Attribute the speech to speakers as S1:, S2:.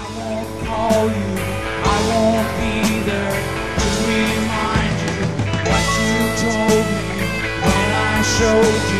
S1: won't call you, I won't be there to remind you what you told me when I showed you.